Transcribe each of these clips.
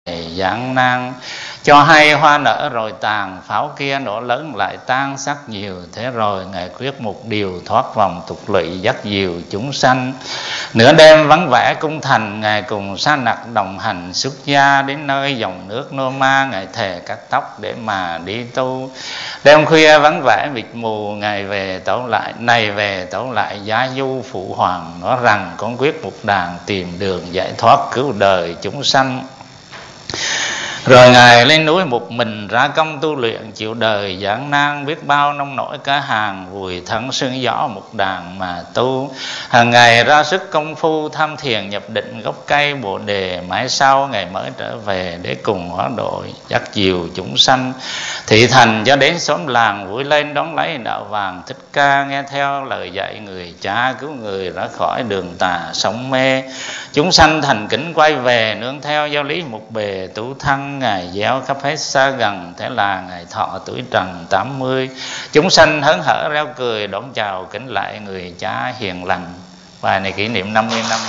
gian nan. Cho hay hoa nở rồi tàn, pháo kia nổ lớn lại tan sắc nhiều. Thế rồi Ngài quyết một điều, thoát vòng tục lụy dắt dìu chúng sanh. Nửa đêm vắng vẻ cung thành, Ngài cùng sa nặc đồng hành xuất gia. Đến nơi dòng nước Nô Ma, Ngài thề cắt tóc để mà đi tu. Đêm khuya vắng vẻ mịt mù, Ngài về tấu lại, này về tấu lại Giá Du Phụ Hoàng. Nói rằng con quyết một đàn, tìm đường giải thoát cứu đời chúng sanh. Rồi Ngài lên núi một mình, ra công tu luyện chịu đời gian nan. Biết bao nông nổi cả hàng, vùi thân sương gió một đàn mà tu. Hàng ngày ra sức công phu, tham thiền nhập định gốc cây Bồ Đề. Mãi sau Ngài mới trở về, để cùng hóa độ dắt dìu chúng sanh. Thị thành cho đến xóm làng, vui lên đón lấy đạo vàng Thích Ca. Nghe theo lời dạy người cha, cứu người ra khỏi đường tà sống mê. Chúng sanh thành kính quay về, nương theo giáo lý một bề tu thăng. Ngài gieo khắp hết xa gần, thế là Ngài thọ tuổi trần 80. Chúng sanh hớn hở reo cười, đón chào kính lại người cha hiền lành. Bài này kỷ niệm 50 năm.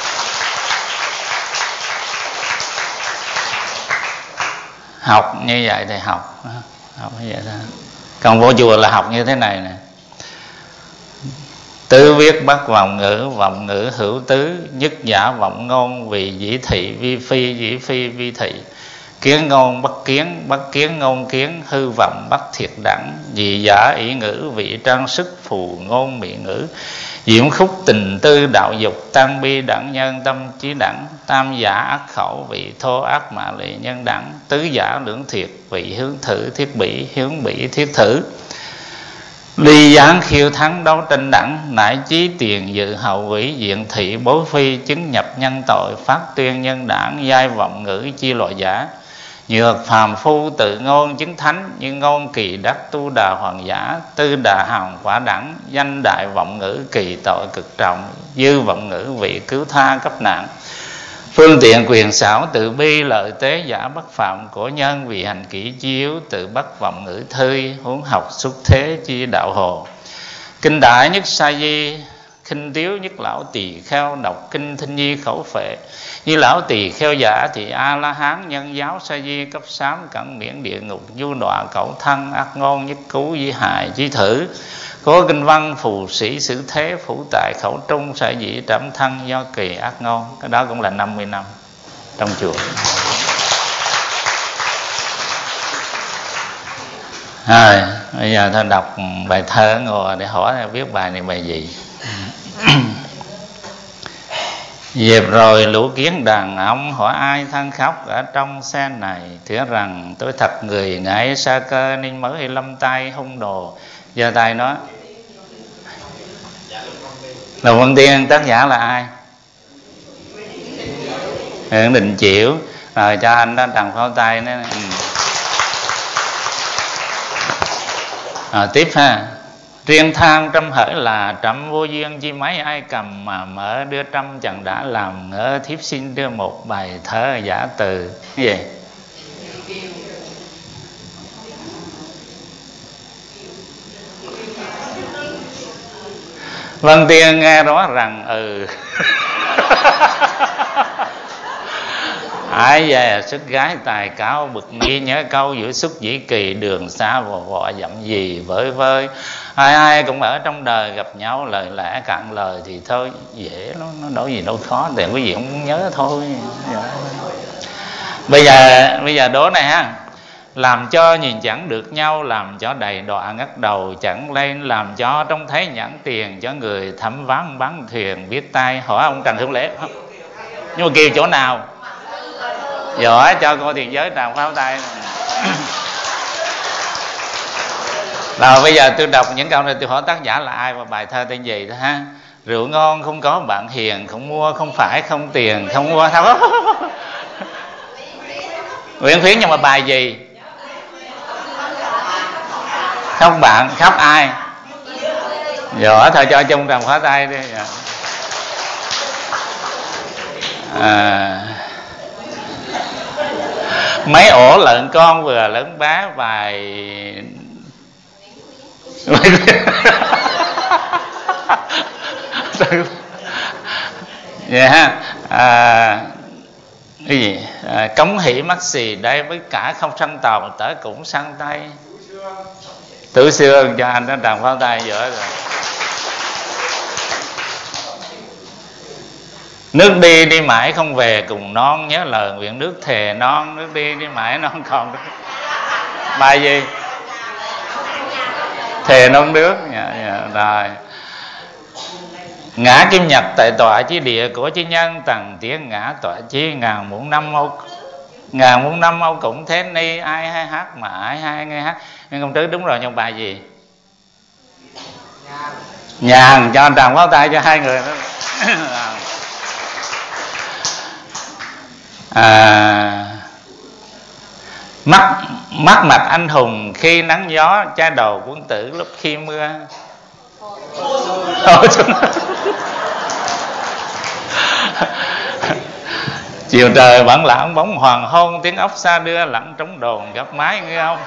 Học như vậy thì học như vậy thôi. Còn vô chùa là học như thế này nè: tứ viết bắt vọng ngữ hữu tứ. Nhất giả vọng ngôn, vì dĩ thị vi phi, dĩ phi vi thị. Kiến ngôn bất kiến ngôn kiến, hư vọng bắt thiệt đẳng. Dị giả ý ngữ, vị trang sức phù ngôn mỹ ngữ. Diễm khúc tình tư đạo dục, tăng bi đẳng nhân tâm trí đẳng. Tam giả ác khẩu, vị thô ác mạ lị nhân đẳng. Tứ giả lưỡng thiệt, vị hướng thử thiết bỉ, hướng bỉ thiết thử. Ly gián khiêu thắng đấu tranh đẳng, nải chí tiền dự hậu vĩ. Diện thị bối phi, chứng nhập nhân tội, phát tuyên nhân đảng. Giai vọng ngữ chi loại giả, nhược phàm phu tự ngôn chứng thánh. Như ngôn kỳ đắc tu đà hoàng giả, tư đà hào quả đẳng. Danh đại vọng ngữ kỳ tội cực trọng, dư vọng ngữ vị cứu tha cấp nạn. Phương tiện quyền xảo tự bi, lợi tế giả bất phạm. Cổ nhân vì hành kỹ chiếu, tự bắt vọng ngữ thư. Huống học xuất thế chi đạo hồ. Kinh đại nhất sa di, khinh tiếu nhất lão tỳ kheo. Đọc kinh thinh nhi khẩu phệ, như lão tỳ kheo giả thì A La Hán. Nhân giáo sa di cấp sám, cẩn miễn địa ngục du đọa cẩu thân. Ác ngôn nhất cứu di hại chi thử. Có kinh văn phù sĩ xử thế, phủ tại khẩu trung. Sở dĩ trảm thân do kỳ ác ngôn. Cái đó cũng là 50 năm trong chùa. Rồi bây giờ tôi đọc bài thơ ngồi để hỏi viết bài này bài gì. Dẹp rồi lũ kiến đàn ông, hỏi ai than khóc ở trong xe này. Thưa rằng tôi thật người ngại xa cơ, nên mới lâm tay hung đồ. Giơ tay nói. Lục Vân Tiên tác giả là ai? Nguyễn Đình Chiểu. Rồi cho anh đó tràng pháo tay nữa. Tiếp ha. Riêng than trăm hỡi là trăm vô duyên, chi mấy ai cầm mà mở. Đưa trăm chẳng đã làm ngỡ, thiếp xin đưa một bài thơ giả từ. Cái gì? Vân Tiên nghe rõ rằng ai về sức gái tài cáo, bực nghi nhớ câu giữa xúc dĩ kỳ. Đường xa vò vọ dặm gì với vơi. Ai ai cũng ở trong đời gặp nhau, lời lẽ cạn lời thì thôi dễ lắm, nó đâu gì đâu khó, thì quý vị không nhớ thôi. Bây giờ đố này ha. Làm cho nhìn chẳng được nhau, làm cho đầy đọa ngất đầu chẳng lên. Làm cho trông thấy nhãn tiền, cho người thấm ván bán thuyền biết tay. Hỏi ông Trần Hữu Lễ không? Nhưng mà kêu chỗ nào? Giỏi, cho cô tiền giới tràng pháo tay. Rồi bây giờ tôi đọc những câu này, tôi hỏi tác giả là ai và bài thơ tên gì đó ha. Rượu ngon không có bạn hiền, không mua không phải không tiền, không mua không. Nguyễn Khuyến, nhưng mà bài gì? Khóc bạn, khóc ai? Giỏi, thôi cho chung tràng pháo tay đi. Mấy ổ lợn con vừa lớn bé, bài vậy ha. cái gì cống hỷ mắc xì đây với cả không sanh tàu tới cũng sang tay. Tử xương cho anh nó tràng pháo tay dở rồi. Nước đi đi mãi không về cùng non, nhớ lời nguyện nước thề non. Nước đi đi mãi non còn. Bài gì? Thề non nước. Rồi. Ngã kim nhật tại tọa chí địa của chí nhân, tầng tiếng ngã tọa chí ngàn muôn năm âu cũng thế ni. Ai hay hát mà ai hay nghe hát. Nguyên Công Trứ đúng rồi, nhưng bài gì? Nhàn. Cho anh tràng pháo tay cho hai người đó. Mắt mặt anh hùng khi nắng gió, chai đầu quân tử lúc khi mưa. Chiều trời bản lãng bóng hoàng hôn, tiếng ốc xa đưa lặng trống đồn gặp mái nghe không?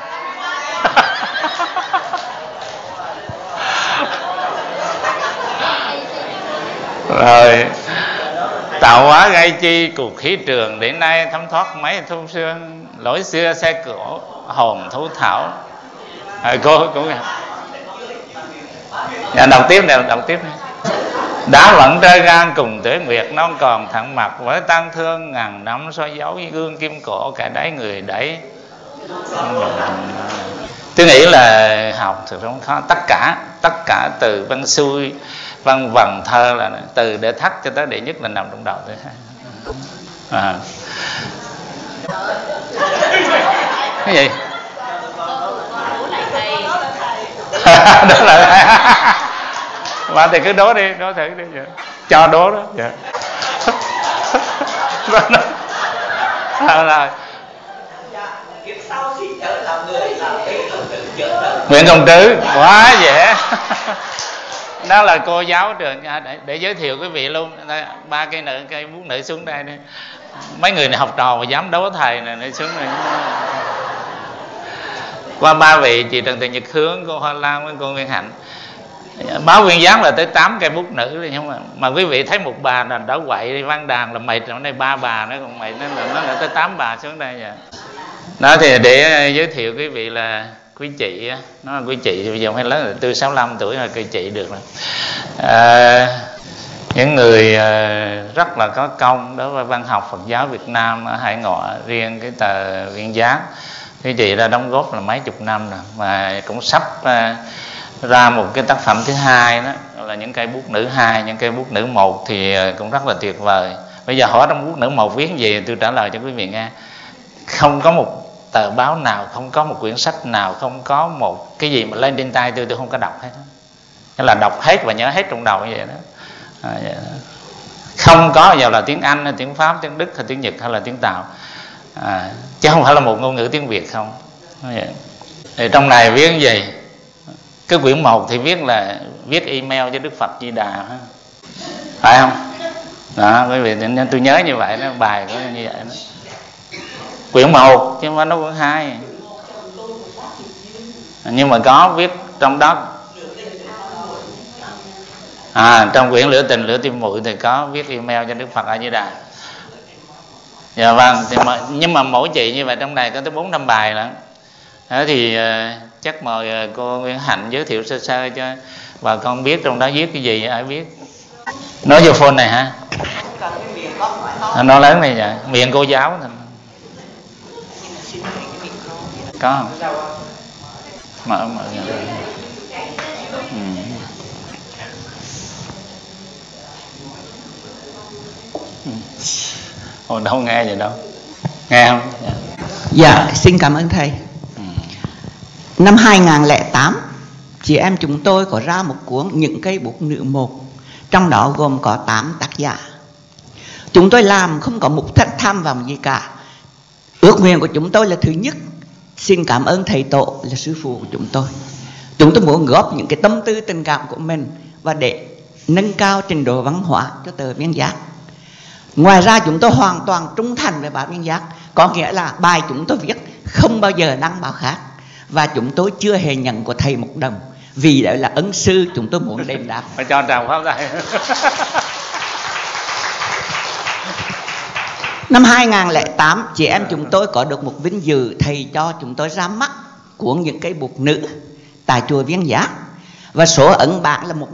Rồi tạo hóa gây chi cuộc khí trường, đến nay thấm thoát mấy thu xương. Lối xưa xe cổ hồn thú thảo. Cô cũng đọc tiếp này, đọc tiếp này. Đã vẫn rơi gan cùng tuế nguyệt, non còn thẳng mặt với tang thương. Ngàn năm soi dấu gương kim cổ, cả đáy người đẩy. Tôi nghĩ là học thực không khó. Tất cả từ văn xuôi, văn vần thơ là từ đệ thất cho tới đệ nhất là nằm trong đầu tôi. Cái gì? Đó là bạn thì cứ đố đi, đố thử đi. Cho đố đó. Dạ. Rồi. Nguyễn Công Trứ quá dễ. Đó là cô giáo trường. Để giới thiệu quý vị luôn, ba cây bút nữ xuống đây đi. Mấy người này học trò mà dám đấu thầy này xuống này. Qua ba vị, chị Trần Thị Nhật Hướng, cô Hoa Lan với cô Nguyên Hạnh. Báo Nguyên Giám là tới 8 cây bút nữ rồi, nhưng mà quý vị thấy một bà là đã quậy đi văn đàn là mày, trong đây 3 bà nữa, còn mày nó là tới 8 bà xuống đây vậy. Đó thì để giới thiệu quý vị là quý chị, nó là quý chị thì bây giờ phải lớn rồi, tôi 65 tuổi rồi, quý chị được rồi. Những người rất là có công đối với văn học Phật giáo Việt Nam ở hải ngoại, riêng cái tờ Nguyên Giám, quý chị đã đóng góp là mấy chục năm rồi, mà cũng sắp ra một cái tác phẩm thứ hai đó là những cây bút nữ 2, những cây bút nữ 1 thì cũng rất là tuyệt vời. Bây giờ hỏi trong bút nữ 1 viết gì tôi trả lời cho quý vị nghe. Không có một tờ báo nào, không có một quyển sách nào, không có một cái gì mà lên trên tay tôi không có đọc hết. Nghĩa là đọc hết và nhớ hết trong đầu như vậy đó. Vậy đó. Không có giờ là tiếng Anh hay tiếng Pháp, tiếng Đức hay tiếng Nhật hay là tiếng Tàu, chứ không phải là một ngôn ngữ tiếng Việt không. Vậy. Thì trong này viết cái gì? Cái quyển 1 thì viết là viết email cho Đức Phật Di Đà, phải không? Đó, quý vị tôi nhớ như vậy đó, bài có như vậy đó. Quyển 1 chứ không phải nó quyển 2. Nhưng mà có viết trong đó. Trong quyển Lửa Tình Lửa Tim Muội thì có viết email cho Đức Phật A Di Đà. Dạ vâng, nhưng mà mỗi chị như vậy trong này có tới 4-5 bài nữa. Đó thì chắc mời cô Nguyễn Hạnh giới thiệu sơ sơ cho bà con biết trong đó viết cái gì, ai biết. Nói vô phone này hả? Nó lớn này vậy, miệng cô giáo thôi. Có không? Mở. Ồ, đâu nghe vậy đâu. Nghe không? Dạ, xin cảm ơn thầy. Năm 2008, chị em chúng tôi có ra một cuốn Những cây bút nữ 1, trong đó gồm có 8 tác giả. Chúng tôi làm không có mục đích tham vọng gì cả. Ước nguyện của chúng tôi là thứ nhất, xin cảm ơn thầy Tổ là sư phụ của chúng tôi. Chúng tôi muốn góp những cái tâm tư tình cảm của mình và để nâng cao trình độ văn hóa cho tờ Viên Giác. Ngoài ra chúng tôi hoàn toàn trung thành với báo Viên Giác, có nghĩa là bài chúng tôi viết không bao giờ đăng báo khác, và chúng tôi chưa hề nhận của thầy một đồng, vì đó là ân sư chúng tôi muốn đền đáp. Phải cho tràng pháo tay. Năm 2008, chị em chúng tôi có được một vinh dự thầy cho chúng tôi ra mắt cuốn Những cây bút nữ tại chùa Viên Giác, và số ấn bản là